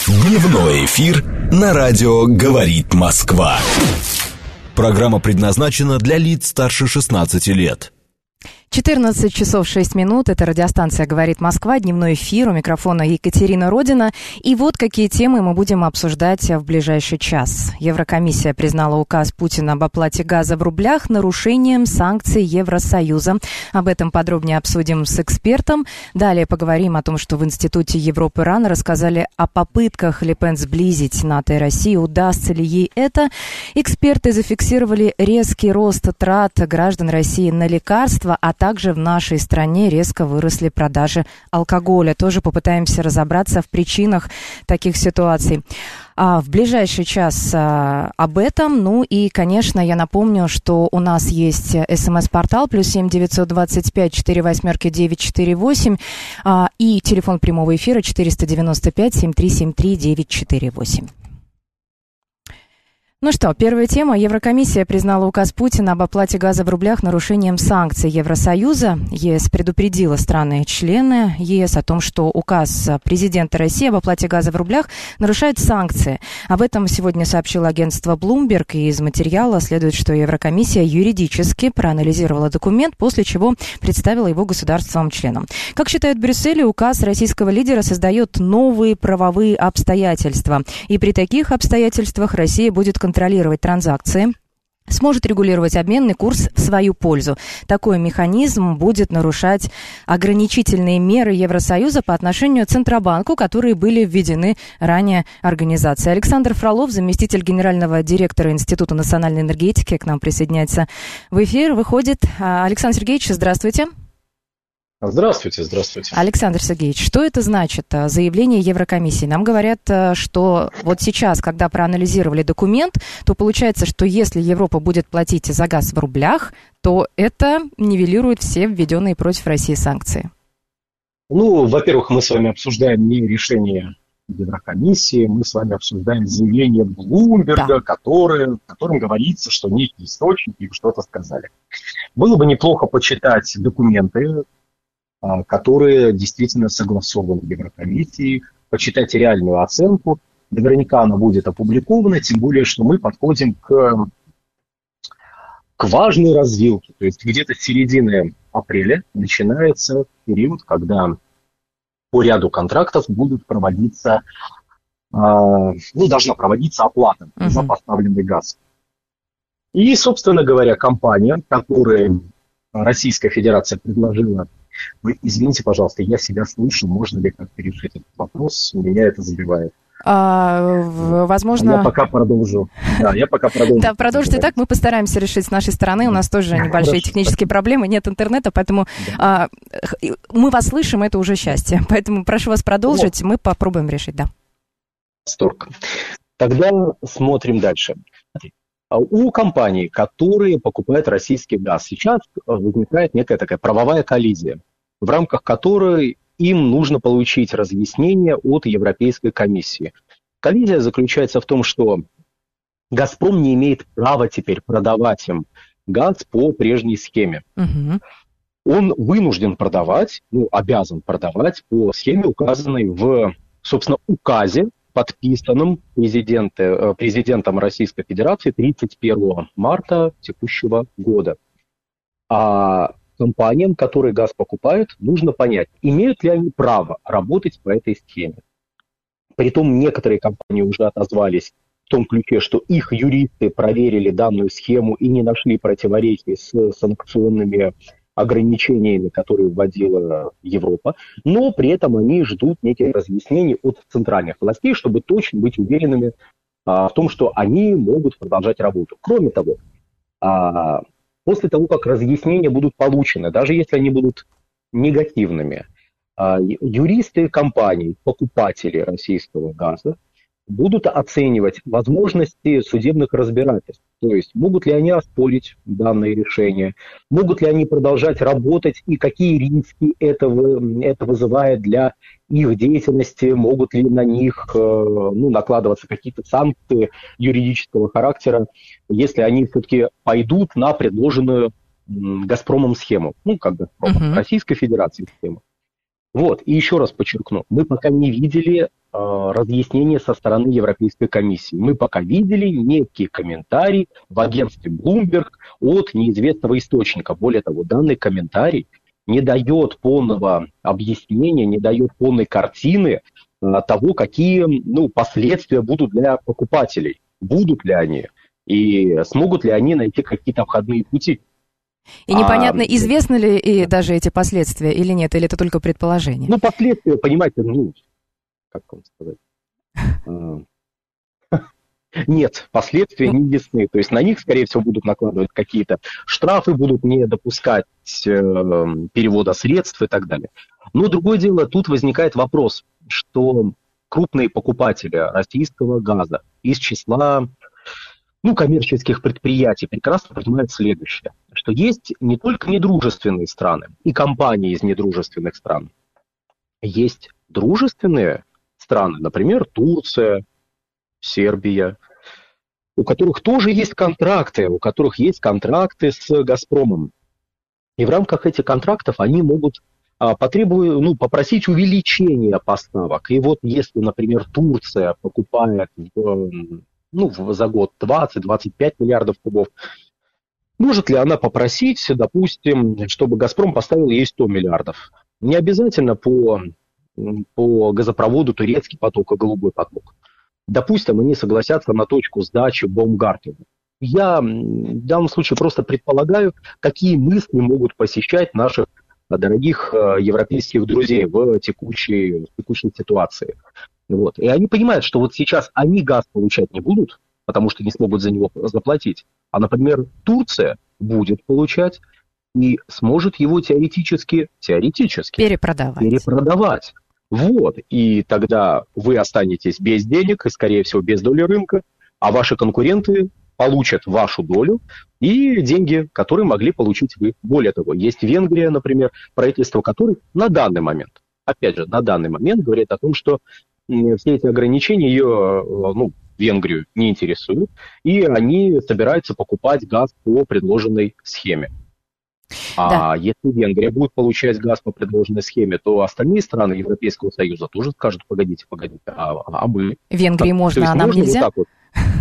Дневной эфир на радио «Говорит Москва». Программа предназначена для лиц старше 16 лет. 14 часов 6 минут. Это радиостанция «Говорит Москва», дневной эфир. У микрофона Екатерина Родина. И вот какие темы мы будем обсуждать в ближайший час. Еврокомиссия признала указ Путина об оплате газа в рублях нарушением санкций Евросоюза. Об этом подробнее обсудим с экспертом. Далее поговорим о том, что в Институте Европы РАН рассказали о попытках Ле Пен сблизить НАТО и Россию. Удастся ли ей это? Эксперты зафиксировали резкий рост трат граждан России на лекарства, а также в нашей стране резко выросли продажи алкоголя. Тоже попытаемся разобраться в причинах таких ситуаций. В ближайший час об этом. Ну и, конечно, я напомню, что у нас есть СМС-портал +7 925 48 948 и телефон прямого эфира 495 7373 948. Ну что, первая тема. Еврокомиссия признала указ Путина об оплате газа в рублях нарушением санкций Евросоюза. ЕС предупредила страны-члены ЕС о том, что указ президента России об оплате газа в рублях нарушает санкции. Об этом сегодня сообщило агентство Bloomberg, и из материала следует, что Еврокомиссия юридически проанализировала документ, после чего представила его государствам-членам. Как считают в Брюсселе, указ российского лидера создает новые правовые обстоятельства. И при таких обстоятельствах Россия будет контролировать транзакции, сможет регулировать обменный курс в свою пользу. Такой механизм будет нарушать ограничительные меры Евросоюза по отношению к Центробанку, которые были введены ранее организацией. Александр Фролов, заместитель генерального директора Института национальной энергетики, к нам присоединяется в эфир. Выходит. Александр Сергеевич, здравствуйте. Здравствуйте, здравствуйте. Александр Сергеевич, что это значит, заявление Еврокомиссии? Нам говорят, что вот сейчас, когда проанализировали документ, то получается, что если Европа будет платить за газ в рублях, то это нивелирует все введенные против России санкции. Ну, во-первых, мы с вами обсуждаем не решение Еврокомиссии, мы с вами обсуждаем заявление Блумберга, в котором говорится, что некие источники им что-то сказали. Было бы неплохо почитать документы, которые действительно согласованы в Еврокомиссии, почитать реальную оценку. Наверняка она будет опубликована, тем более, что мы подходим к важной развилке. То есть где-то с середины апреля начинается период, когда по ряду контрактов будут проводиться, должна проводиться оплата за поставленный газ. И, собственно говоря, компания, которой Российская Федерация предложила. Вы извините, пожалуйста, я себя слышу, можно ли как-то решить этот вопрос? Меня это забивает. Возможно... Я пока продолжу. Да, продолжите так, мы постараемся решить с нашей стороны. У нас тоже небольшие технические проблемы, нет интернета, поэтому мы вас слышим, это уже счастье. Поэтому прошу вас продолжить, мы попробуем решить, да. Восторг. Тогда смотрим дальше. У компаний, которые покупают российский газ, сейчас возникает некая такая правовая коллизия, в рамках которой им нужно получить разъяснение от Европейской комиссии. Коллизия заключается в том, что «Газпром» не имеет права теперь продавать им газ по прежней схеме. Он вынужден продавать, обязан продавать по схеме, указанной в, собственно, указе, подписанным президентом Российской Федерации 31 марта текущего года. А компаниям, которые газ покупают, нужно понять, имеют ли они право работать по этой схеме. Притом некоторые компании уже отозвались в том ключе, что их юристы проверили данную схему и не нашли противоречий с санкционными ограничениями, которые вводила Европа, но при этом они ждут неких разъяснений от центральных властей, чтобы точно быть уверенными в том, что они могут продолжать работу. Кроме того, после того, как разъяснения будут получены, даже если они будут негативными, юристы компаний, покупатели российского газа будут оценивать возможности судебных разбирательств. То есть, могут ли они оспорить данные решения, могут ли они продолжать работать и какие риски это вызывает для их деятельности, могут ли на них накладываться какие-то санкции юридического характера, если они все-таки пойдут на предложенную «Газпромом» схему, Российской Федерации схему. Вот, и еще раз подчеркну, мы пока не видели разъяснения со стороны Европейской комиссии. Мы пока видели некий комментарий в агентстве Bloomberg от неизвестного источника. Более того, данный комментарий не дает полного объяснения, не дает полной картины того, какие последствия будут для покупателей. Будут ли они? И смогут ли они найти какие-то обходные пути? И непонятно, известны ли и даже эти последствия или нет, или это только предположение? Последствия, понимаете, как вам сказать? Нет, последствия не ясны. То есть на них, скорее всего, будут накладывать какие-то штрафы, будут не допускать перевода средств и так далее. Но другое дело, тут возникает вопрос, что крупные покупатели российского газа из числа коммерческих предприятий прекрасно понимают следующее, что есть не только недружественные страны и компании из недружественных стран. Есть дружественные страны, например, Турция, Сербия, у которых тоже есть контракты, с «Газпромом». И в рамках этих контрактов они могут попросить увеличения поставок. И вот если, например, Турция покупает за год 20-25 миллиардов кубов, может ли она попросить, допустим, чтобы «Газпром» поставил ей 100 миллиардов? Не обязательно по газопроводу «Турецкий поток» и «Голубой поток». Допустим, они согласятся на точку сдачи Баумгартена. Я в данном случае просто предполагаю, какие мысли могут посещать наших дорогих европейских друзей в текущей ситуации. Вот. И они понимают, что вот сейчас они газ получать не будут, потому что не смогут за него заплатить. А, например, Турция будет получать и сможет его теоретически перепродавать. Вот. И тогда вы останетесь без денег и, скорее всего, без доли рынка, а ваши конкуренты получат вашу долю и деньги, которые могли получить вы. Более того, есть Венгрия, например, правительство которой на данный момент говорит о том, что все эти ограничения ее, Венгрию не интересуют, и они собираются покупать газ по предложенной схеме. А если Венгрия будет получать газ по предложенной схеме, то остальные страны Европейского Союза тоже скажут, погодите, а мы? Венгрии можно, а нам нельзя? Вот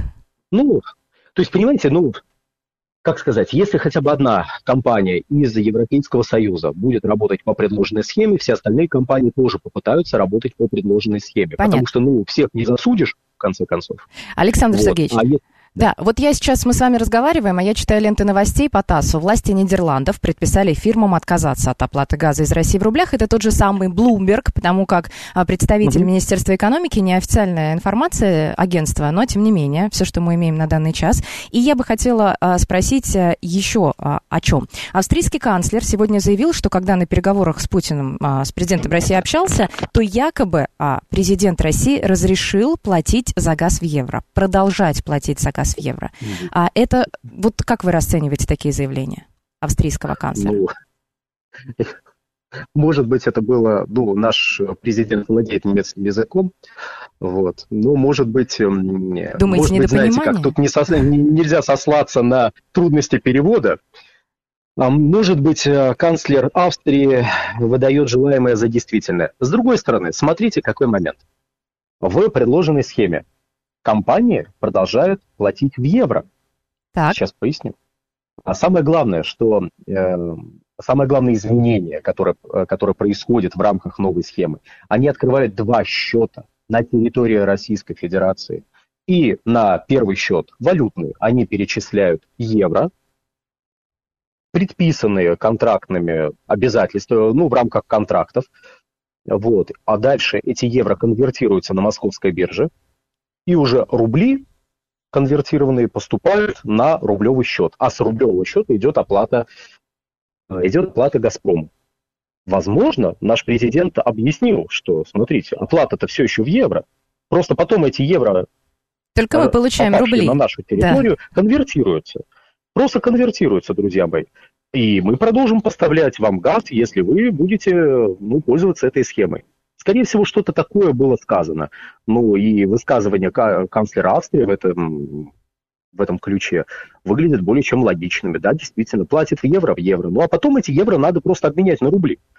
то есть, понимаете, как сказать, если хотя бы одна компания из Европейского Союза будет работать по предложенной схеме, все остальные компании тоже попытаются работать по предложенной схеме. Понятно. Потому что, всех не засудишь, в конце концов. Александр Сергеевич. Да, вот мы с вами разговариваем, а я читаю ленты новостей по ТАССу. Власти Нидерландов предписали фирмам отказаться от оплаты газа из России в рублях. Это тот же самый Bloomberg, потому как представитель Министерства экономики, неофициальная информация агентства, но тем не менее, все, что мы имеем на данный час. И я бы хотела спросить еще о чем. Австрийский канцлер сегодня заявил, что когда на переговорах с Путиным, с президентом России общался, то якобы президент России разрешил платить за газ в евро, продолжать платить за газ в евро. А это, вот как вы расцениваете такие заявления австрийского канцлера? Может быть, это было, наш президент владеет немецким языком, вот, но может быть, думаете, недопонимание? Знаете, как тут нельзя сослаться на трудности перевода. Может быть, канцлер Австрии выдает желаемое за действительное. С другой стороны, смотрите, какой момент. В предложенной схеме компании продолжают платить в евро. Так. Сейчас поясню. А самое главное, самое главное изменение, которое происходит в рамках новой схемы, они открывают 2 счета на территории Российской Федерации. И на первый счет, валютный, они перечисляют евро, предписанные контрактными обязательствами, в рамках контрактов. Вот. А дальше эти евро конвертируются на московской бирже. И уже рубли конвертированные поступают на рублевый счет. А с рублевого счета идет оплата «Газпрому». Возможно, наш президент объяснил, что, смотрите, оплата-то все еще в евро. Просто потом эти евро, только мы получаем рубли на нашу территорию, конвертируются. Просто конвертируются, друзья мои. И мы продолжим поставлять вам газ, если вы будете пользоваться этой схемой. Скорее всего, что-то такое было сказано. И высказывания канцлера Австрии в этом ключе выглядят более чем логичными. Да, действительно, платит в евро. А потом эти евро надо просто обменять на рубли.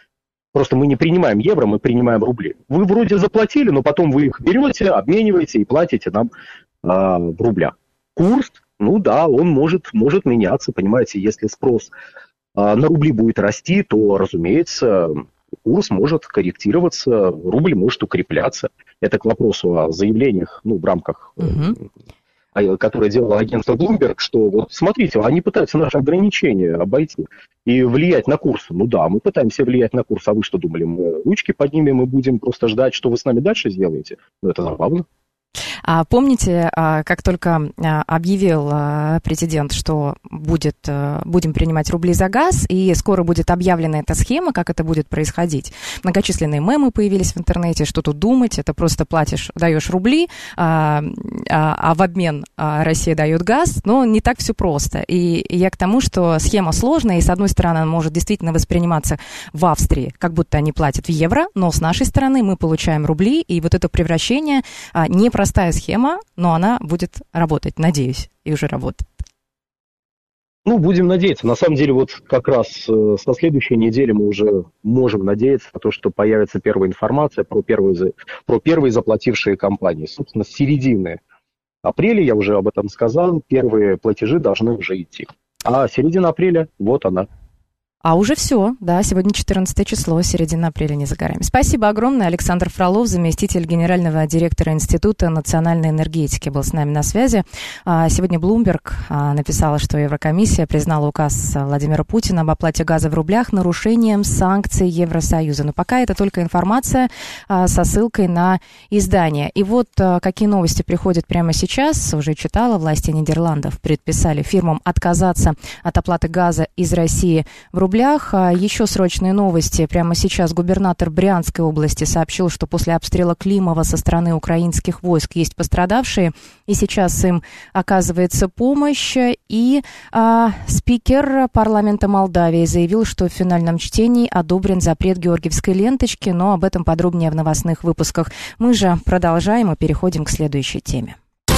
Просто мы не принимаем евро, мы принимаем рубли. Вы вроде заплатили, но потом вы их берете, обмениваете и платите нам в рублях. Курс, ну да, он может меняться, понимаете, если спрос на рубли будет расти, то, разумеется, курс может корректироваться, рубль может укрепляться. Это к вопросу о заявлениях, в рамках, которое делало агентство Bloomberg, что вот смотрите, они пытаются наши ограничения обойти и влиять на курс. Ну да, мы пытаемся влиять на курс, а вы что думали, мы ручки поднимем и будем просто ждать, что вы с нами дальше сделаете? Ну это забавно. Помните, как только объявил президент, что будем принимать рубли за газ, и скоро будет объявлена эта схема, как это будет происходить. Многочисленные мемы появились в интернете, что тут думать, это просто даешь рубли, а в обмен Россия дает газ, но не так все просто. И я к тому, что схема сложная, и с одной стороны она может действительно восприниматься в Австрии, как будто они платят в евро, но с нашей стороны мы получаем рубли, и вот это превращение непростая схема, но она будет работать, надеюсь, и уже работает. Будем надеяться. На самом деле, вот как раз со следующей недели мы уже можем надеяться на то, что появится первая информация про первые заплатившие компании. Собственно, с середины апреля, я уже об этом сказал, первые платежи должны уже идти. А середина апреля, вот она. А уже все, да, сегодня 14 число, середина апреля не за горами. Спасибо огромное. Александр Фролов, заместитель генерального директора Института национальной энергетики, был с нами на связи. Сегодня Bloomberg написала, что Еврокомиссия признала указ Владимира Путина об оплате газа в рублях нарушением санкций Евросоюза. Но пока это только информация со ссылкой на издание. И вот какие новости приходят прямо сейчас. Уже читала, власти Нидерландов предписали фирмам отказаться от оплаты газа из России в рублях. Еще срочные новости. Прямо сейчас губернатор Брянской области сообщил, что после обстрела Климова со стороны украинских войск есть пострадавшие, и сейчас им оказывается помощь. И спикер парламента Молдавии заявил, что в финальном чтении одобрен запрет георгиевской ленточки, но об этом подробнее в новостных выпусках. Мы же продолжаем и переходим к следующей теме.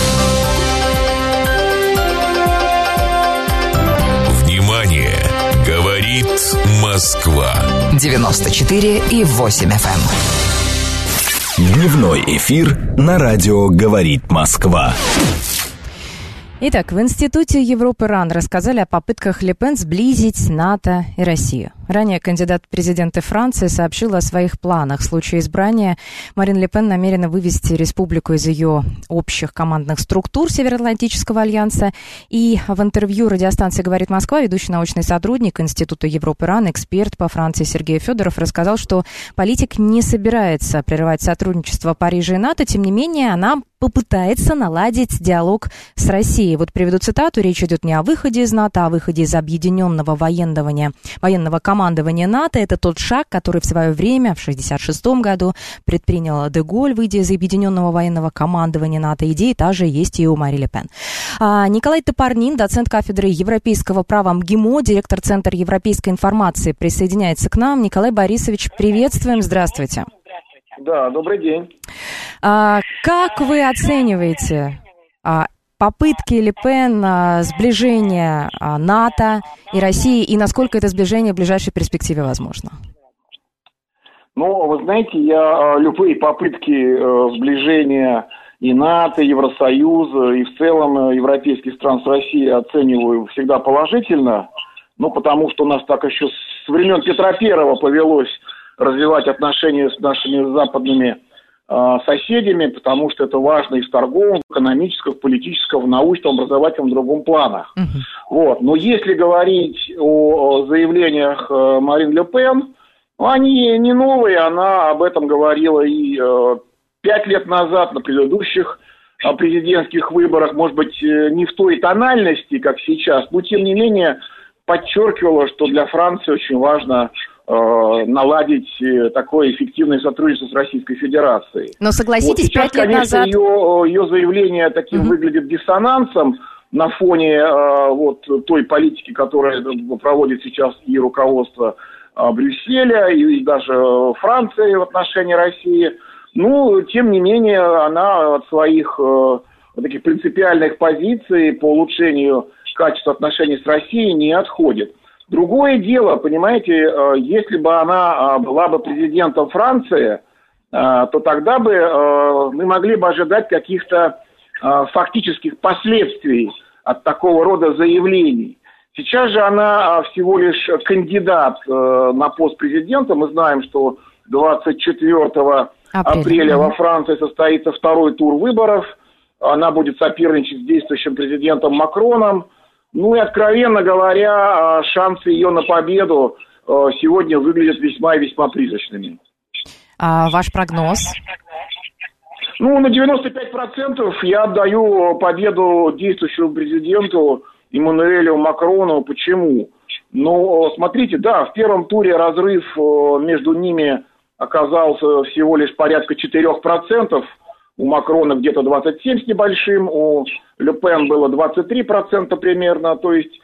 Внимание! Говорит Москва. 94,8 FM. Дневной эфир на радио «Говорит Москва». Итак, в Институте Европы РАН рассказали о попытках Ле Пен сблизить НАТО и Россию. Ранее кандидат в президенты Франции сообщил о своих планах. В случае избрания Марин Ле Пен намерена вывести республику из ее общих командных структур Североатлантического альянса. И в интервью радиостанции «Говорит Москва» ведущий научный сотрудник Института Европы РАН, эксперт по Франции Сергей Федоров рассказал, что политик не собирается прерывать сотрудничество Парижа и НАТО. Тем не менее, она попытается наладить диалог с Россией. Вот приведу цитату. Речь идет не о выходе из НАТО, а о выходе из объединенного военного командования НАТО. Это тот шаг, который в свое время, в 1966 году, предпринял де Голль, выйдя из объединенного военного командования НАТО. Идея та же есть и у Мари Ле Пен. Николай Топорнин, доцент кафедры европейского права МГИМО, директор Центра европейской информации, присоединяется к нам. Николай Борисович, приветствуем. Здравствуйте. Да, добрый день. Как вы оцениваете попытки Ле Пен сближения НАТО и России, и насколько это сближение в ближайшей перспективе возможно? Вы знаете, я любые попытки сближения и НАТО, и Евросоюза, и в целом европейских стран с Россией оцениваю всегда положительно, потому что у нас так еще с времен Петра Первого повелось развивать отношения с нашими западными соседями, потому что это важно и в торговом, в экономическом, в политическом, в научном, образовательном, в другом планах. Но если говорить о заявлениях Марин Ле Пен, они не новые, она об этом говорила и 5 лет назад на предыдущих президентских выборах, может быть, не в той тональности, как сейчас, но тем не менее подчеркивала, что для Франции очень важно наладить такое эффективное сотрудничество с Российской Федерацией. Но согласитесь, сейчас, 5 лет конечно, назад... ее заявление таким выглядит диссонансом на фоне той политики, которая проводит сейчас и руководство Брюсселя, и даже Франции в отношении России. Тем не менее, она от своих таких принципиальных позиций по улучшению качества отношений с Россией не отходит. Другое дело, понимаете, если бы она была бы президентом Франции, то тогда бы мы могли бы ожидать каких-то фактических последствий от такого рода заявлений. Сейчас же она всего лишь кандидат на пост президента. Мы знаем, что 24 апреля во Франции состоится второй тур выборов. Она будет соперничать с действующим президентом Макроном. Ну и, откровенно говоря, шансы ее на победу сегодня выглядят весьма и весьма призрачными. А ваш прогноз? Ну, на 95% я отдаю победу действующему президенту Эммануэлю Макрону. Почему? Ну, смотрите, да, в первом туре разрыв между ними оказался всего лишь порядка 4%. У Макрона где-то 27 с небольшим, у Ле Пен было 23% примерно, то есть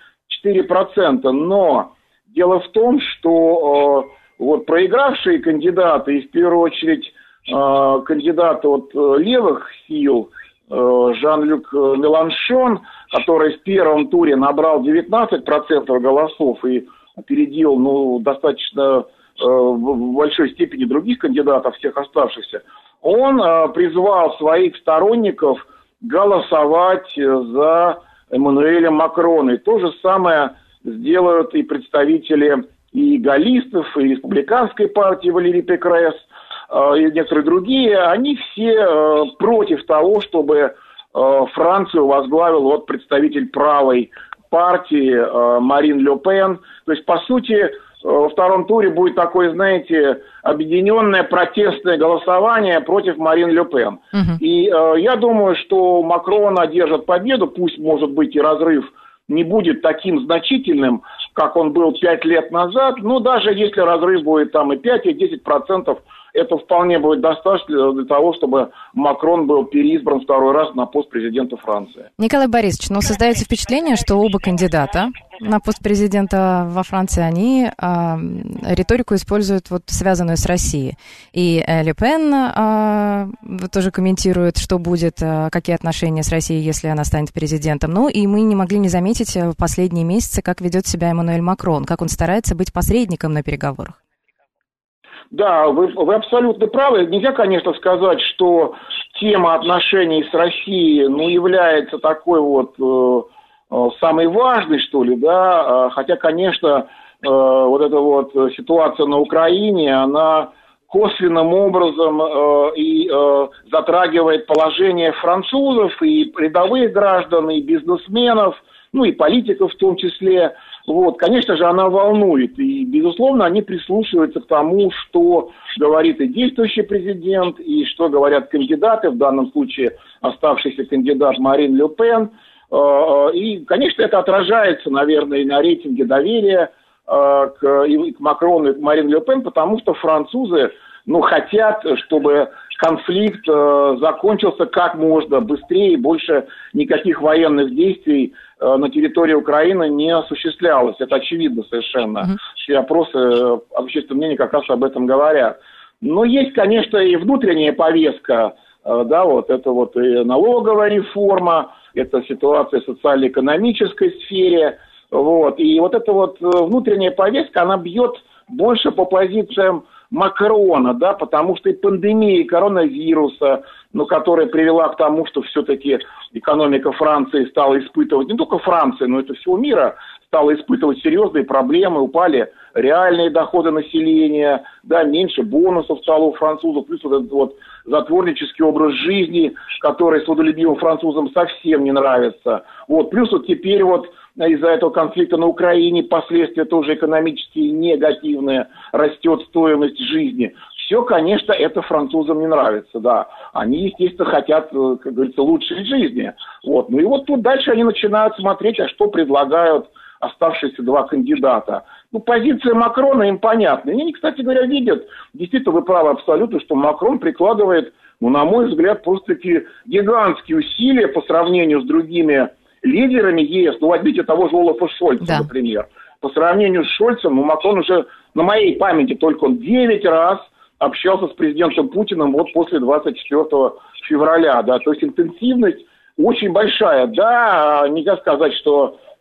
4%. Но дело в том, что вот проигравшие кандидаты, и в первую очередь кандидаты от левых сил, Жан-Люк Меланшон, который в первом туре набрал 19% голосов и опередил достаточно в большой степени других кандидатов, всех оставшихся, он призвал своих сторонников голосовать за Эммануэля Макрона. И то же самое сделают и представители и галлистов, и республиканской партии Валерий Пекрес, и некоторые другие. Они все против того, чтобы Францию возглавил представитель правой партии Марин Ле Пен. То есть, по сути, во втором туре будет такое, знаете, объединенное протестное голосование против Марин Ле Пен. И я думаю, что Макрон одержит победу, пусть, может быть, и разрыв не будет таким значительным, как он был 5 лет назад, но даже если разрыв будет там и 5, и 10%, это вполне будет достаточно для того, чтобы Макрон был переизбран второй раз на пост президента Франции. Николай Борисович, создается впечатление, что оба кандидата на пост президента во Франции, они риторику используют связанную с Россией. И Ле Пен тоже комментирует, что будет, какие отношения с Россией, если она станет президентом. Ну и мы не могли не заметить в последние месяцы, как ведет себя Эммануэль Макрон, как он старается быть посредником на переговорах. Да, вы абсолютно правы. Нельзя, конечно, сказать, что тема отношений с Россией, является такой самой важной, что ли, да. Хотя, конечно, эта ситуация на Украине, она косвенным образом и затрагивает положение французов, и рядовых граждан, и бизнесменов, и политиков в том числе. Конечно же, она волнует, и, безусловно, они прислушиваются к тому, что говорит и действующий президент, и что говорят кандидаты, в данном случае оставшийся кандидат Марин Ле Пен. И, конечно, это отражается, наверное, и на рейтинге доверия к Макрону и к Марин Ле Пен, потому что французы, хотят, чтобы конфликт закончился как можно быстрее, и больше никаких военных действий на территории Украины не осуществлялось. Это очевидно совершенно. Все опросы общественного мнения как раз об этом говорят. Но есть, конечно, и внутренняя повестка, это и налоговая реформа, это ситуация в социально-экономической сфере, и эта внутренняя повестка, она бьет больше по позициям Макрона, потому что и пандемия коронавируса, которая привела к тому, что все-таки экономика Франции стала испытывать, не только Франции, но это всего мира, стала испытывать серьезные проблемы, упали реальные доходы населения, меньше бонусов стало у французов, плюс этот затворнический образ жизни, который свободолюбивым французам совсем не нравится. Плюс теперь из-за этого конфликта на Украине последствия тоже экономические негативные, растет стоимость жизни. Все, конечно, это французам не нравится, да. Они, естественно, хотят, как говорится, лучшей жизни. Тут дальше они начинают смотреть, а что предлагают оставшиеся два кандидата. Позиция Макрона им понятна. И они, кстати говоря, видят, действительно, вы правы абсолютно, что Макрон прикладывает, на мой взгляд, просто-таки гигантские усилия по сравнению с другими лидерами ЕС. Возьмите того же Олафа Шольца, например. По сравнению с Шольцем, Макрон уже, на моей памяти, только он 9 раз общался с президентом Путиным после 24 февраля. То есть интенсивность очень большая. Да, нельзя сказать, что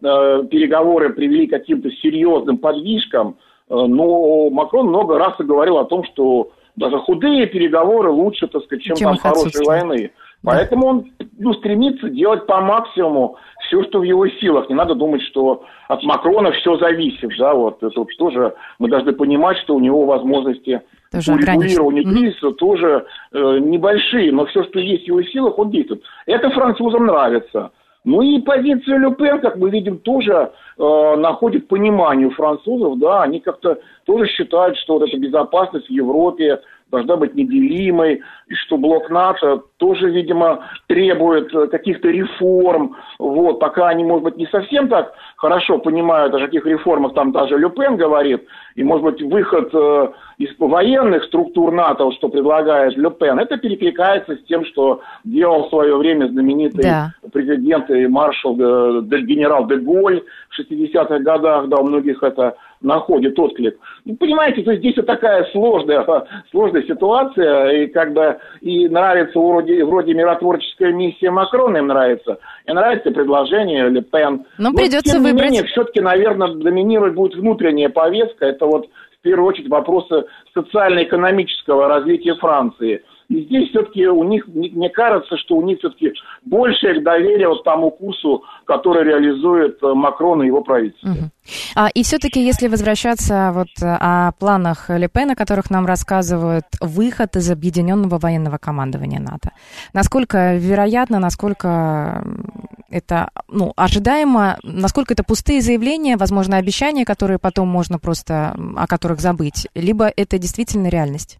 переговоры привели к каким-то серьезным подвижкам, но Макрон много раз говорил о том, что даже худые переговоры лучше, так сказать, чем там хорошей войны. Поэтому он стремится делать по максимуму все, что в его силах. Не надо думать, что от Макрона все зависит. Да, вот. Это вот тоже мы должны понимать, что у него возможности урегулирования кризиса тоже небольшие. Но все, что есть в его силах, он действует. Это французам нравится. Ну и позиция Ле Пен, как мы видим, тоже находит понимание у французов. Да, они как-то тоже считают, что вот эта безопасность в Европе должна быть неделимой, и что блок НАТО тоже, видимо, требует каких-то реформ. Вот, пока они, может быть, не совсем так хорошо понимают, о каких реформах там даже Ле Пен говорит, и, может быть, выход из военных структур НАТО, что предлагает Ле Пен, это перекликается с тем, что делал в свое время знаменитый президент и маршал генерал де Голль в 60-х годах, да, у многих это находит отклик. Понимаете, то есть здесь вот такая сложная ситуация, и как бы и нравится вроде миротворческая миссия Макрона, им нравится, и нравится предложение Ле Пен. Но придется выбрать. Тем не менее, все-таки, наверное, доминировать будет внутренняя повестка, это вот в первую очередь вопросы социально-экономического развития Франции. И здесь все-таки у них, мне кажется, что у них все-таки большее доверие вот тому курсу, который реализует Макрон и его правительство. И все-таки, если возвращаться вот о планах Ле Пен, о которых нам рассказывают, выход из объединенного военного командования НАТО, насколько вероятно, насколько это ожидаемо, насколько это пустые заявления, возможно, обещания, которые потом можно просто о которых забыть, либо это действительно реальность?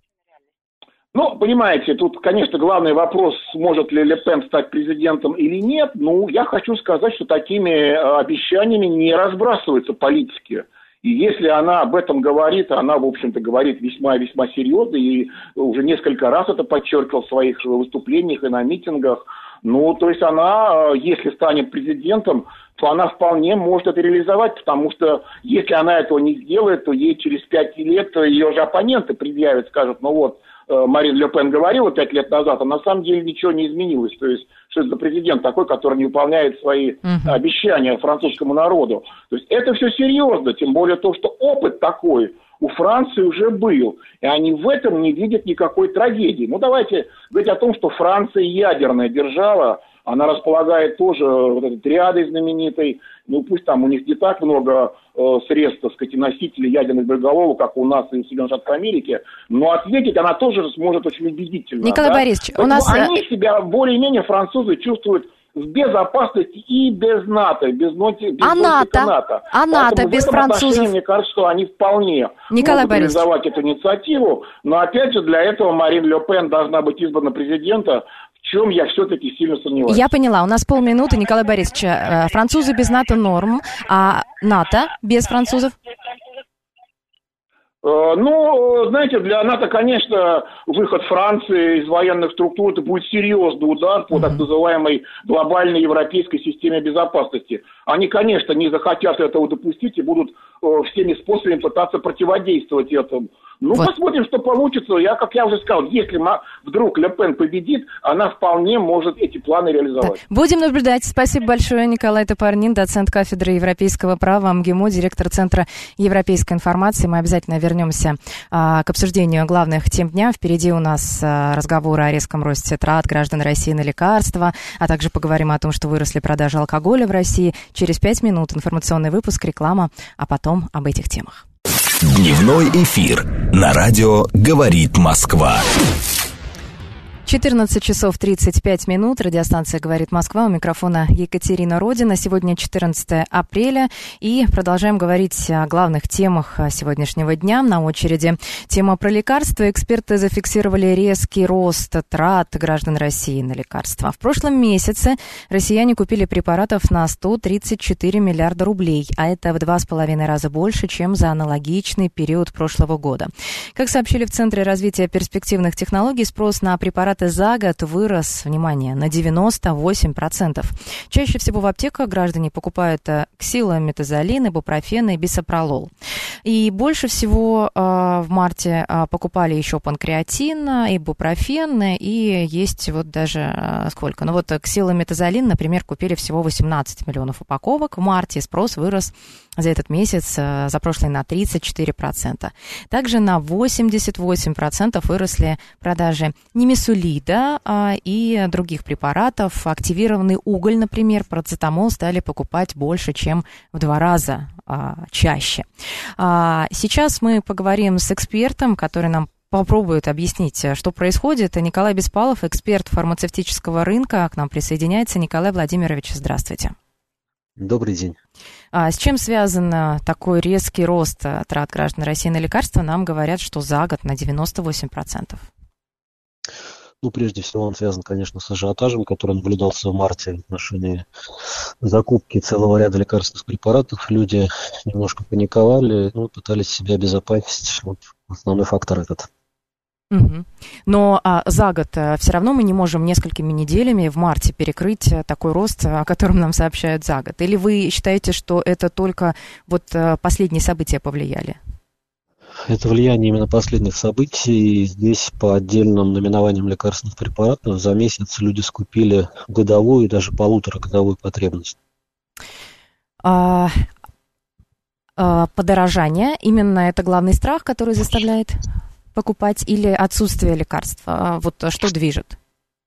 Ну, понимаете, тут, конечно, главный вопрос, сможет ли Ле Пен стать президентом или нет. Ну, я хочу сказать, что такими обещаниями не разбрасываются политики. И если она об этом говорит, она, в общем-то, говорит весьма-весьма серьезно, и уже несколько раз это подчеркивал в своих выступлениях и на митингах. Ну, то есть она, если станет президентом, то она вполне может это реализовать, потому что если она этого не сделает, то ей через 5 лет ее же оппоненты предъявят, скажут, ну вот, Марин Ле Пен говорила 5 лет назад, а на самом деле ничего не изменилось. То есть, что это за президент такой, который не выполняет свои обещания французскому народу. То есть, это все серьезно, тем более то, что опыт такой у Франции уже был. И они в этом не видят никакой трагедии. Ну, давайте говорить о том, что Франция ядерная держава, она располагает тоже вот этой триадой знаменитой. Ну, пусть там у них не так много средств, так сказать, и носителей ядерных боеголовок, как у нас и в Соединенных Штатах Америки, но ответить она тоже сможет очень убедительно. Николай Борисович, у нас... Они себя более-менее, французы, чувствуют в безопасности и без НАТО, без НАТО. А НАТО без французов? Мне кажется, что они вполне могут реализовать эту инициативу, но опять же для этого Марин Ле Пен должна быть избрана президентом, в чем я все-таки сильно сомневаюсь. Я поняла. У нас полминуты. Николай Борисович, французы без НАТО норм, а НАТО без французов? Ну, знаете, для НАТО, конечно, выход Франции из военных структур это будет серьезный удар по так называемой глобальной европейской системе безопасности. Они, конечно, не захотят этого допустить и будут всеми способами пытаться противодействовать этому. Ну, посмотрим, что получится. Как я уже сказал, если вдруг Ле Пен победит, она вполне может эти планы реализовать. Да. Будем наблюдать. Спасибо большое, Николай Топорнин, доцент кафедры европейского права МГИМО, директор Центра европейской информации. Мы обязательно вернемся к обсуждению главных тем дня. Впереди у нас разговоры о резком росте трат граждан России на лекарства, а также поговорим о том, что выросли продажи алкоголя в России. Через 5 минут информационный выпуск, реклама, а потом об этих темах. Дневной эфир на радио «Говорит Москва». 14 часов 35 минут. Радиостанция «Говорит Москва». У микрофона Екатерина Родина. Сегодня 14 апреля. И продолжаем говорить о главных темах сегодняшнего дня. На очереди тема про лекарства. Эксперты зафиксировали резкий рост трат граждан России на лекарства. В прошлом месяце россияне купили препаратов на 134 миллиарда рублей. А это в 2,5 раза больше, чем за аналогичный период прошлого года. Как сообщили в Центре развития перспективных технологий, спрос на препараты за год вырос, внимание, на 98%. Чаще всего в аптеках граждане покупают ксилометазолин, ибупрофен и бисопролол. И больше всего в марте покупали еще панкреатин, ибупрофен, и есть вот даже сколько? Ну вот ксилометазолин, например, купили всего 18 миллионов упаковок в марте, и спрос вырос за этот месяц, за прошлый, на 34%. Также на 88% выросли продажи немесулида и других препаратов. Активированный уголь, например, парацетамол стали покупать больше, чем в 2 раза чаще. Сейчас мы поговорим с экспертом, который нам попробует объяснить, что происходит. Николай Беспалов, эксперт фармацевтического рынка, к нам присоединяется. Николай Владимирович, здравствуйте. Добрый день. С чем связан такой резкий рост трат граждан России на лекарства? Нам говорят, что за год на 98%. Ну, прежде всего, он связан, конечно, с ажиотажем, который наблюдался в марте в отношении закупки целого ряда лекарственных препаратов. Люди немножко паниковали, пытались себя обезопасить. Вот основной фактор этот. Угу. Но за год все равно мы не можем несколькими неделями в марте перекрыть такой рост, о котором нам сообщают за год. Или вы считаете, что это только вот последние события повлияли? Это влияние именно последних событий. Здесь по отдельным наименованиям лекарственных препаратов за месяц люди скупили годовую и даже полуторагодовую потребность. Подорожание, именно это главный страх, который заставляет покупать, или отсутствие лекарства? Вот что движет?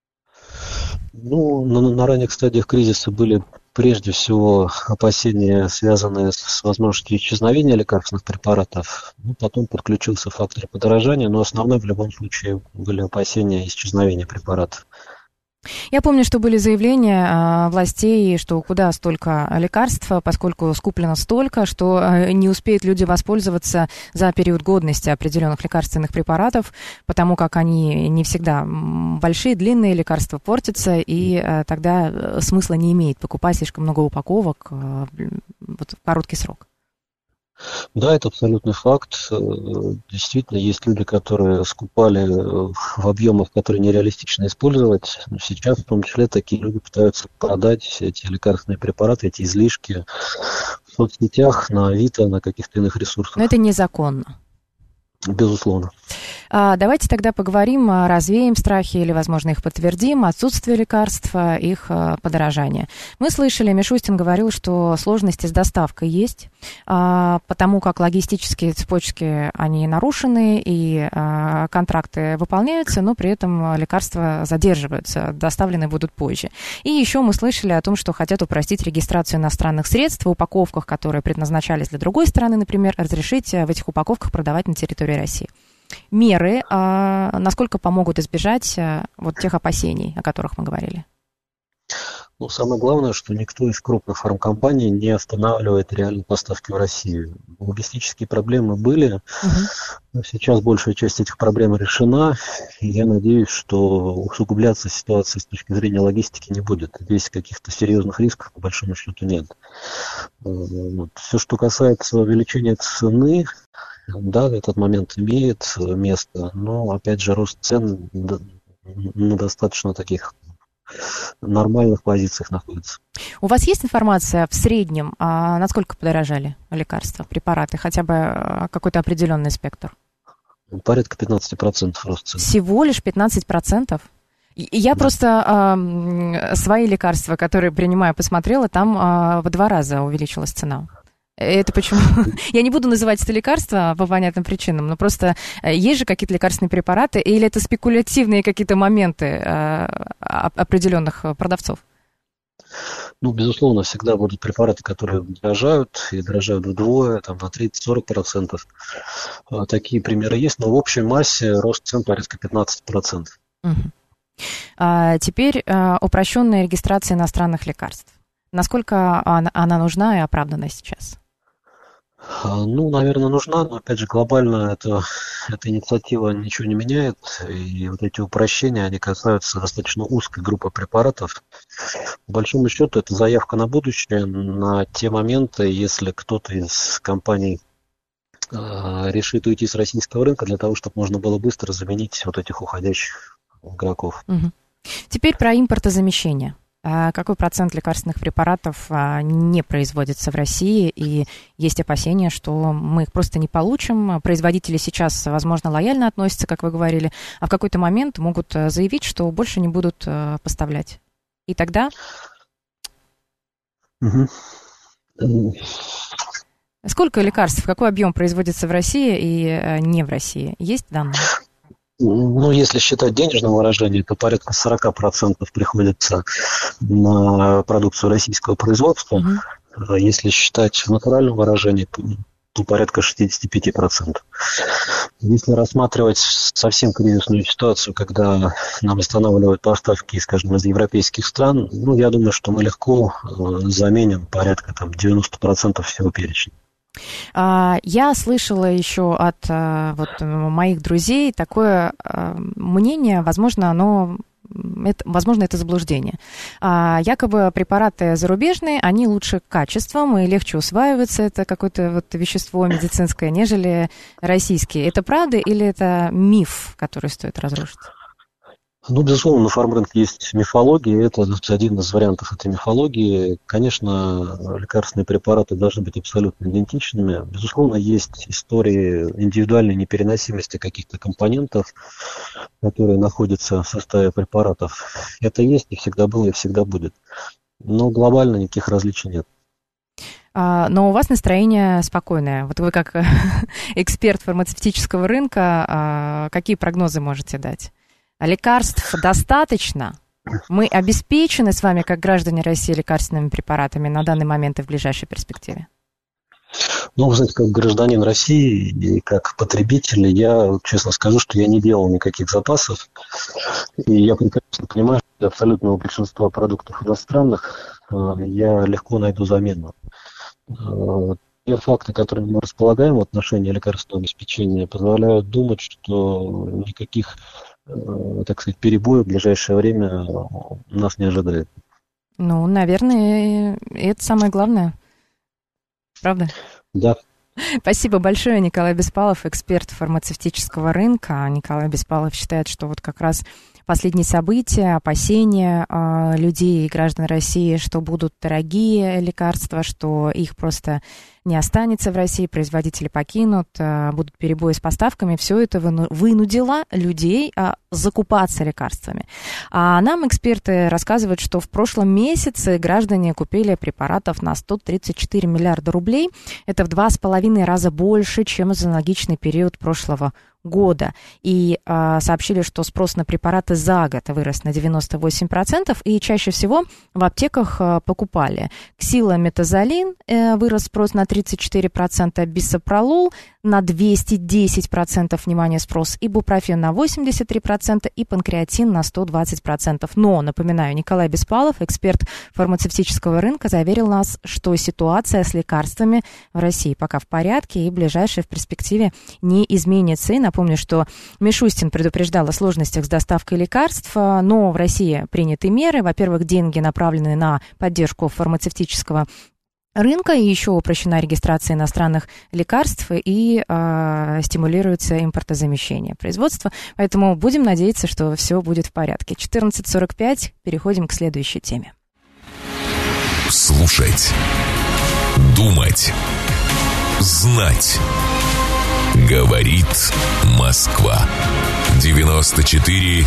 На ранних стадиях кризиса были прежде всего опасения, связанные с возможностью исчезновения лекарственных препаратов. Потом подключился фактор подорожания, но основной в любом случае были опасения исчезновения препаратов. Я помню, что были заявления властей, что куда столько лекарств, поскольку скуплено столько, что не успеют люди воспользоваться за период годности определенных лекарственных препаратов, потому как они не всегда большие, длинные, лекарства портятся, и тогда смысла не имеет покупать слишком много упаковок в короткий срок. Да, это абсолютный факт. Действительно, есть люди, которые скупали в объемах, которые нереалистично использовать. Но сейчас, в том числе, такие люди пытаются продать эти лекарственные препараты, эти излишки в соцсетях, на Авито, на каких-то иных ресурсах. Но это незаконно. Безусловно. Давайте тогда поговорим, развеем страхи или, возможно, их подтвердим, отсутствие лекарств, их подорожание. Мы слышали, Мишустин говорил, что сложности с доставкой есть, потому как логистические цепочки, они нарушены, и контракты выполняются, но при этом лекарства задерживаются, доставлены будут позже. И еще мы слышали о том, что хотят упростить регистрацию иностранных средств в упаковках, которые предназначались для другой страны, например, разрешить в этих упаковках продавать на территории России. Меры, насколько помогут избежать вот тех опасений, о которых мы говорили? Самое главное, что никто из крупных фармкомпаний не останавливает реальные поставки в Россию. Логистические проблемы были, но сейчас большая часть этих проблем решена, и я надеюсь, что усугубляться ситуация с точки зрения логистики не будет. Здесь каких-то серьезных рисков, по большому счету, нет. Все, что касается увеличения цены, да, этот момент имеет место, но, опять же, рост цен на достаточно таких нормальных позициях находится. У вас есть информация в среднем, насколько подорожали лекарства, препараты, хотя бы какой-то определенный спектр? Порядка 15% рост цен. Всего лишь 15%? Я просто свои лекарства, которые принимаю, посмотрела, там в 2 раза увеличилась цена. Это почему? Я не буду называть это лекарства по понятным причинам, но просто есть же какие-то лекарственные препараты, или это спекулятивные какие-то моменты определенных продавцов? Безусловно, всегда будут препараты, которые дорожают, и дорожают вдвое, на 30-40%. Такие примеры есть, но в общей массе рост цен порядка 15%. Теперь упрощенная регистрация иностранных лекарств. Насколько она нужна и оправдана сейчас? Наверное, нужна, но, опять же, глобально эта инициатива ничего не меняет, и вот эти упрощения, они касаются достаточно узкой группы препаратов. По большому счету, это заявка на будущее, на те моменты, если кто-то из компаний решит уйти с российского рынка для того, чтобы можно было быстро заменить вот этих уходящих игроков. Теперь про импортозамещение. Какой процент лекарственных препаратов не производится в России, и есть опасения, что мы их просто не получим? Производители сейчас, возможно, лояльно относятся, как вы говорили, а в какой-то момент могут заявить, что больше не будут поставлять. И тогда? Сколько лекарств, какой объем производится в России и не в России? Есть данные? Ну, если считать денежным выражением, то порядка 40% приходится на продукцию российского производства. Если считать в натуральном выражении, то порядка 65%. Если рассматривать совсем кризисную ситуацию, когда нам останавливают поставки, скажем, из европейских стран, ну, я думаю, что мы легко заменим порядка 90% всего перечня. Я слышала еще от моих друзей такое мнение, возможно, это заблуждение. Якобы препараты зарубежные, они лучше качеством и легче усваиваются, это какое-то вещество медицинское, нежели российские. Это правда или это миф, который стоит разрушить? Ну, безусловно, на фармрынке есть мифология, это один из вариантов этой мифологии. Конечно, лекарственные препараты должны быть абсолютно идентичными. Безусловно, есть истории индивидуальной непереносимости каких-то компонентов, которые находятся в составе препаратов. Это есть и всегда было, и всегда будет. Но глобально никаких различий нет. Но у вас настроение спокойное. Вот вы как эксперт фармацевтического рынка, какие прогнозы можете дать? Лекарств достаточно? Мы обеспечены с вами, как граждане России, лекарственными препаратами на данный момент и в ближайшей перспективе? Ну, вы знаете, как гражданин России и как потребитель, я честно скажу, что я не делал никаких запасов. И я прекрасно понимаю, что для абсолютного большинства продуктов иностранных я легко найду замену. Те факты, которыми мы располагаем в отношении лекарственного обеспечения, позволяют думать, что никаких, так сказать, перебоев в ближайшее время нас не ожидает. Ну, наверное, это самое главное. Правда? Да. Спасибо большое, Николай Беспалов, эксперт фармацевтического рынка. Николай Беспалов считает, что вот как раз последние события, опасения людей и граждан России, что будут дорогие лекарства, что их просто не останется в России, производители покинут, будут перебои с поставками, все это вынудило людей закупаться лекарствами. А нам эксперты рассказывают, что в прошлом месяце граждане купили препаратов на 134 миллиарда рублей. Это в 2,5 раза больше, чем за аналогичный период прошлого года. И сообщили, что спрос на препараты за год вырос на 98%, и чаще всего в аптеках покупали ксилометазолин, вырос спрос на 34%, бисопролол на 210%, внимание, спрос, ибупрофен на 83% и панкреатин на 120%. Но, напоминаю, Николай Беспалов, эксперт фармацевтического рынка, заверил нас, что ситуация с лекарствами в России пока в порядке и в ближайшей перспективе не изменится. И напомню, что Мишустин предупреждал о сложностях с доставкой лекарств, но в России приняты меры. Во-первых, деньги направлены на поддержку фармацевтического рынка, и еще упрощена регистрация иностранных лекарств и стимулируется импортозамещение производства. Поэтому будем надеяться, что все будет в порядке. 14:45, переходим к следующей теме. Слушать, думать, знать. Говорит Москва. 94,8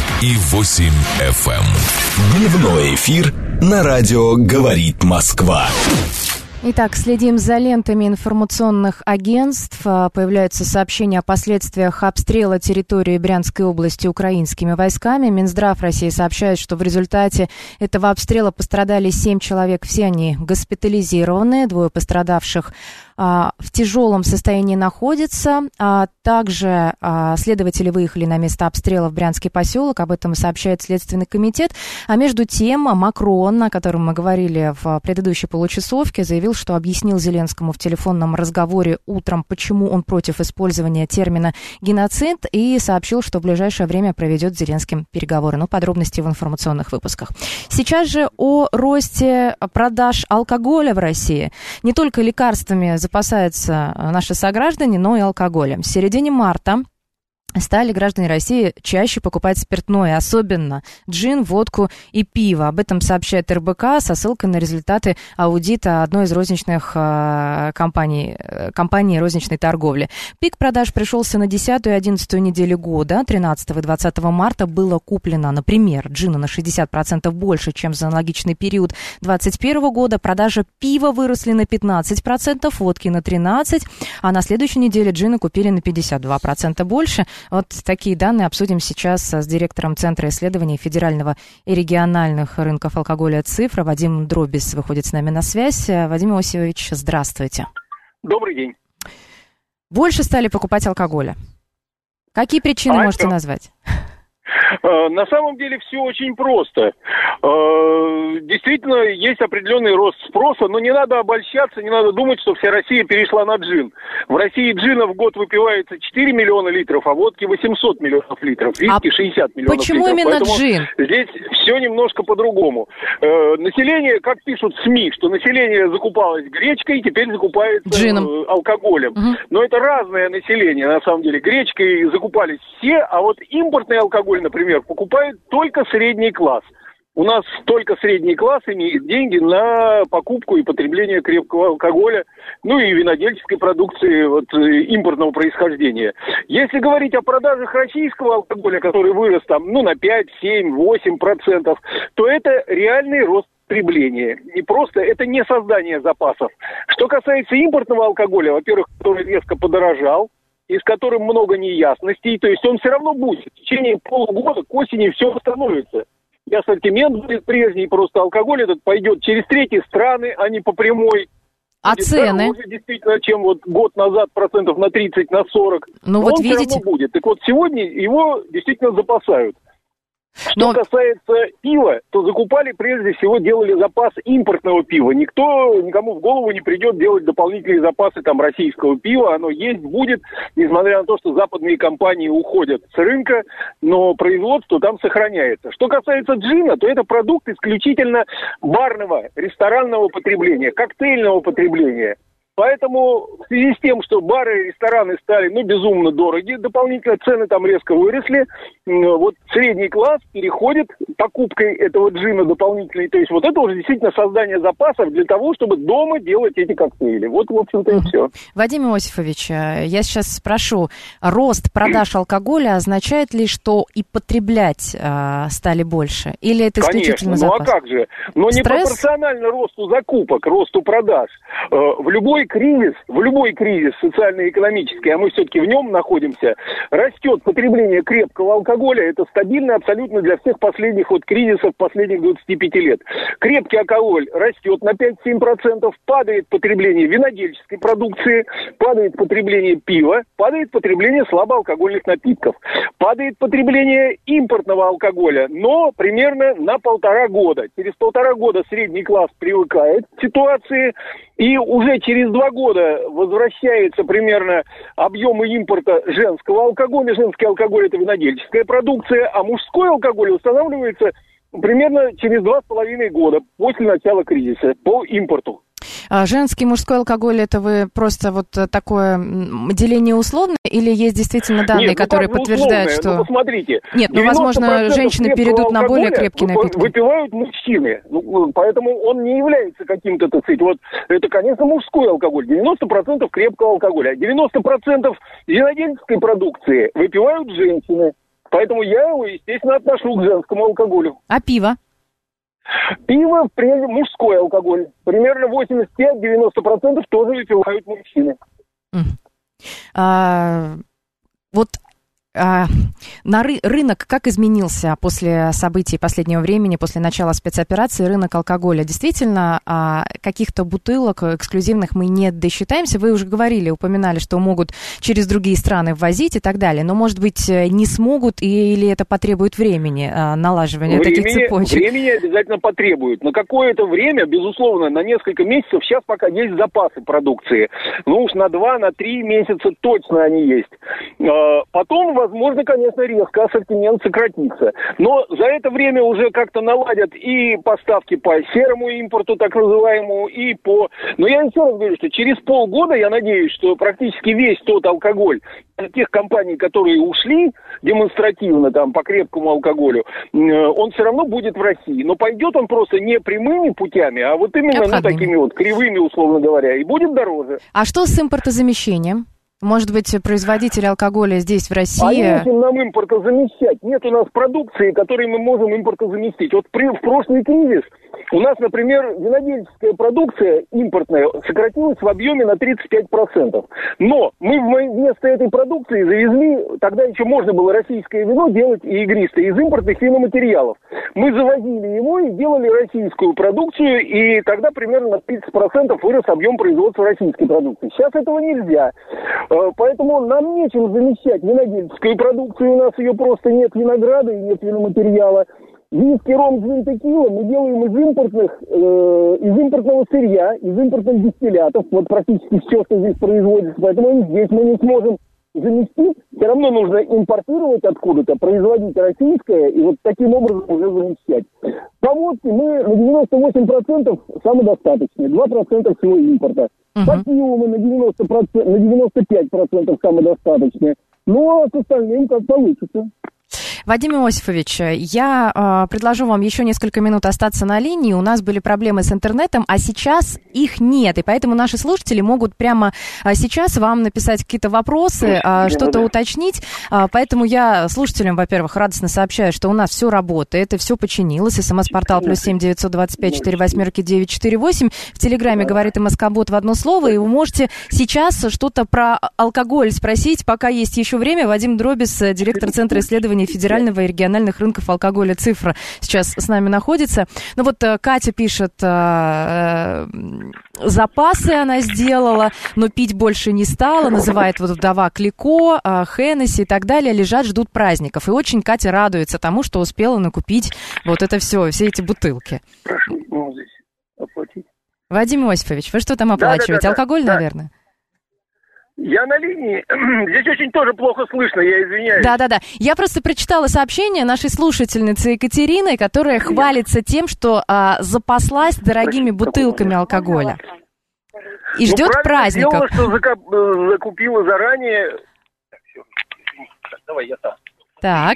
FM. Дневной эфир на радио «Говорит Москва». Итак, следим за лентами информационных агентств. Появляются сообщения о последствиях обстрела территории Брянской области украинскими войсками. Минздрав России сообщает, что в результате этого обстрела пострадали 7 человек. Все они госпитализированы. 2 пострадавших в тяжелом состоянии находятся. Также следователи выехали на место обстрела в Брянский поселок. Об этом сообщает Следственный комитет. А между тем Макрон, о котором мы говорили в предыдущей получасовке, заявил, что объяснил Зеленскому в телефонном разговоре утром, почему он против использования термина «геноцид», и сообщил, что в ближайшее время проведет с Зеленским переговоры. Но подробности в информационных выпусках. Сейчас же о росте продаж алкоголя в России. Не только лекарствами запасаются наши сограждане, но и алкоголем. В середине марта стали граждане России чаще покупать спиртное, особенно джин, водку и пиво. Об этом сообщает РБК со ссылкой на результаты аудита одной из розничных компаний розничной торговли. Пик продаж пришелся на 10 и 11 недели года. 13 и 20 марта было куплено, например, джина на 60% больше, чем за аналогичный период 2021 года. Продажи пива выросли на 15%, водки на 13%, а на следующей неделе джина купили на 52% больше. Вот такие данные обсудим сейчас с директором Центра исследований федерального и региональных рынков алкоголя «Цифра». Вадим Дробис выходит с нами на связь. Вадим Иосифович, здравствуйте. Добрый день. Больше стали покупать алкоголя. Какие причины можете назвать? На самом деле все очень просто. Действительно, есть определенный рост спроса, но не надо обольщаться, не надо думать, что вся Россия перешла на джин. В России джина в год выпивается 4 миллиона литров, а водки 800 миллионов литров, виски 60 миллионов почему литров. Почему именно поэтому джин? Здесь все немножко по-другому. Население, как пишут СМИ, что население закупалось гречкой, теперь закупается джином, алкоголем. Угу. Но это разное население, на самом деле. Гречкой закупались все, а вот импортный алкоголь, например, покупает только средний класс. У нас только средний класс имеет деньги на покупку и потребление крепкого алкоголя, ну и винодельческой продукции импортного происхождения. Если говорить о продажах российского алкоголя, который вырос там, на 5, 7, 8%, то это реальный рост потребления. Не просто, это не создание запасов. Что касается импортного алкоголя, во-первых, который резко подорожал, и с которым много неясностей, то есть он все равно будет. В течение полугода к осени все восстановится. И ассортимент будет прежний, просто алкоголь этот пойдет через третьи страны, а не по прямой. А цены? Уже действительно, чем год назад процентов на 30, на 40. Но он видите... все равно будет. Так вот, сегодня его действительно запасают. Что касается пива, то закупали, прежде всего, делали запас импортного пива. Никому в голову не придет делать дополнительные запасы российского пива. Оно есть, будет, несмотря на то, что западные компании уходят с рынка, но производство там сохраняется. Что касается джина, то это продукт исключительно барного, ресторанного потребления, коктейльного потребления. Поэтому в связи с тем, что бары и рестораны стали, безумно дороги, дополнительно цены там резко выросли, средний класс переходит покупкой этого джина дополнительной. То есть это уже действительно создание запасов для того, чтобы дома делать эти коктейли. В общем-то, и все. Вадим Иосифович, я сейчас спрошу, рост продаж алкоголя означает ли, что и потреблять стали больше? Или это исключительно запас? Конечно, а как же? Но не пропорционально росту закупок, росту продаж. В любой кризис социально-экономический, а мы все-таки в нем находимся, растет потребление крепкого алкоголя. Это стабильно абсолютно для всех последних кризисов последних 25 лет. Крепкий алкоголь растет на 5-7%, падает потребление винодельческой продукции, падает потребление пива, падает потребление слабоалкогольных напитков, падает потребление импортного алкоголя, но примерно на 1,5 года. Через 1,5 года средний класс привыкает к ситуации, и уже через 2 года возвращается примерно объемы импорта женского алкоголя. Женский алкоголь – это винодельческая продукция, а мужской алкоголь устанавливается примерно через 2,5 года после начала кризиса по импорту. Женский, мужской алкоголь, это вы просто такое деление условное, или есть действительно данные, которые подтверждают, что... посмотрите. Нет, возможно, женщины перейдут на более крепкие напитки. Выпивают мужчины, поэтому он не является каким-то, это, конечно, мужской алкоголь, 90% крепкого алкоголя, 90% винодельческой продукции выпивают женщины, поэтому я его, естественно, отношу к женскому алкоголю. А пиво? Пиво, мужской алкоголь. Примерно 85-90% тоже выпивают мужчины. Рынок как изменился после событий последнего времени, после начала спецоперации, рынок алкоголя? Действительно, каких-то бутылок эксклюзивных мы не досчитаемся. Вы уже упоминали, что могут через другие страны ввозить и так далее. Но, может быть, не смогут, или это потребует времени, налаживания таких цепочек? Времени обязательно потребует. На какое-то время, безусловно, на несколько месяцев, сейчас пока есть запасы продукции. Уж на 2-3 месяца точно они есть. Потом возможно, конечно, резко ассортимент сократится. Но за это время уже как-то наладят и поставки по серому импорту, так называемому, и по... Но я еще раз говорю, что через полгода, я надеюсь, что практически весь тот алкоголь тех компаний, которые ушли демонстративно там по крепкому алкоголю, он все равно будет в России. Но пойдет он просто не прямыми путями, а вот именно такими вот кривыми, условно говоря, и будет дороже. А что с импортозамещением? Может быть, производители алкоголя здесь, в России... А нечем нам импортозамещать. Нет у нас продукции, которой мы можем импортозаместить. Вот в прошлый кризис у нас, например, винодельческая продукция импортная сократилась в объеме на 35%. Но мы вместо этой продукции завезли, тогда еще можно было российское вино делать и игристое, из импортных виноматериалов. Мы завозили его и делали российскую продукцию, и тогда примерно на 30% вырос объем производства российской продукции. Сейчас этого нельзя. Поэтому нам нечем замещать винодельческую продукцию, у нас ее просто нет винограда и нет виноматериала. Виски, ром, джин, текила мы делаем из импортного сырья, из импортных дистиллятов, вот практически все, что здесь производится, поэтому здесь мы не сможем заместить, все равно нужно импортировать откуда-то, производить российское и вот таким образом уже замещать. По водке мы на 98% самодостаточные, 2% всего импорта. По пиву мы на 95% самодостаточные, но с остальным как получится. Вадим Иосифович, я предложу вам еще несколько минут остаться на линии. У нас были проблемы с интернетом, а сейчас их нет. И поэтому наши слушатели могут прямо сейчас вам написать какие-то вопросы, что-то уточнить. Поэтому я слушателям, во-первых, радостно сообщаю, что у нас все работает, и все починилось. СМС-портал +7 925 48 948. В Телеграме говорит МСК-бот в одно слово. И вы можете сейчас что-то про алкоголь спросить, пока есть еще время. Вадим Дробис, директор Центра исследований федерального и региональных рынков алкоголя «Цифра», сейчас с нами находится. Ну вот Катя пишет, запасы она сделала, но пить больше не стала, называет вот вдова Клико, Хеннесси и так далее, лежат, ждут праздников. И очень Катя радуется тому, что успела накупить вот это все эти бутылки. Прошу, здесь оплатить. Вадим Иосифович, вы что там оплачиваете? Алкоголь, наверное? Я на линии. Здесь очень тоже плохо слышно, я извиняюсь. Да. Я просто прочитала сообщение нашей слушательницы Екатерины, которая хвалится тем, что запаслась дорогими бутылками алкоголя. И ждет праздников. Сделала, что закупила заранее. Давай, я там. Так.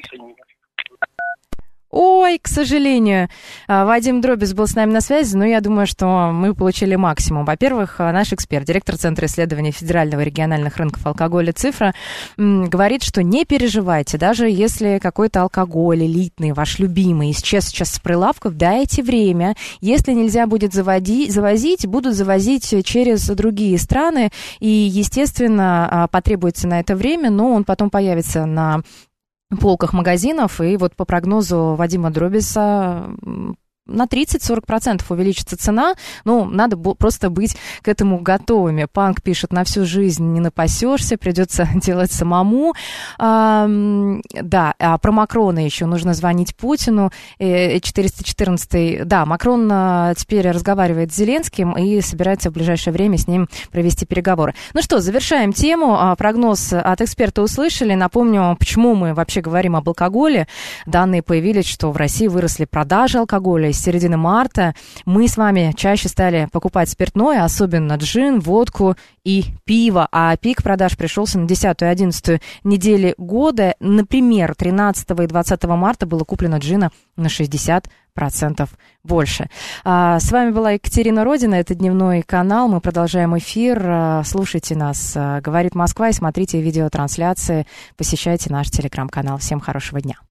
Ой, к сожалению, Вадим Дробис был с нами на связи, но я думаю, что мы получили максимум. Во-первых, наш эксперт, директор Центра исследований федерального и региональных рынков алкоголя «Цифра», говорит, что не переживайте, даже если какой-то алкоголь элитный, ваш любимый, исчез сейчас с прилавков, дайте время. Если нельзя будет завозить, будут завозить через другие страны, и, естественно, потребуется на это время, но он потом появится на полках магазинов, и вот по прогнозу Вадима Дробиса на 30-40% увеличится цена, ну, надо просто быть к этому готовыми. Панк пишет, на всю жизнь не напасешься, придется делать самому. Да, а про Макрона еще нужно звонить Путину. 414-й, да, Макрон теперь разговаривает с Зеленским и собирается в ближайшее время с ним провести переговоры. Ну что, завершаем тему. Прогноз от эксперта услышали. Напомню, почему мы вообще говорим об алкоголе. Данные появились, что в России выросли продажи алкоголя. С середины марта мы с вами чаще стали покупать спиртное, особенно джин, водку и пиво. А пик продаж пришелся на 10 и 11 недели года. Например, 13 и 20 марта было куплено джина на 60% больше. С вами была Екатерина Родина, это дневной канал. Мы продолжаем эфир. Слушайте нас, говорит Москва, и смотрите видеотрансляции. Посещайте наш телеграм-канал. Всем хорошего дня.